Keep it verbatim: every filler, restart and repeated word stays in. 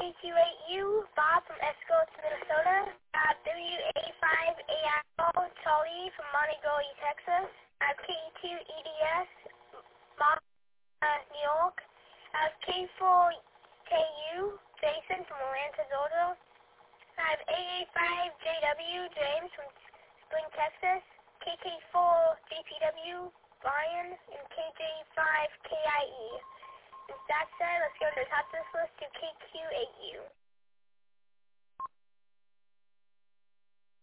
Q eight U, Bob from Escaldes, Minnesota. I have W A five A I O, Charlie from Montgomery, Texas. I have K E two E D S, Mark, uh, New York. I have K four K U, Jason from Atlanta, Georgia. I have A A five J W, James from Spring, Texas. K K four J P W, Brian, and K J five K I E. With that said, let's go to the top of this list to K Q eight U.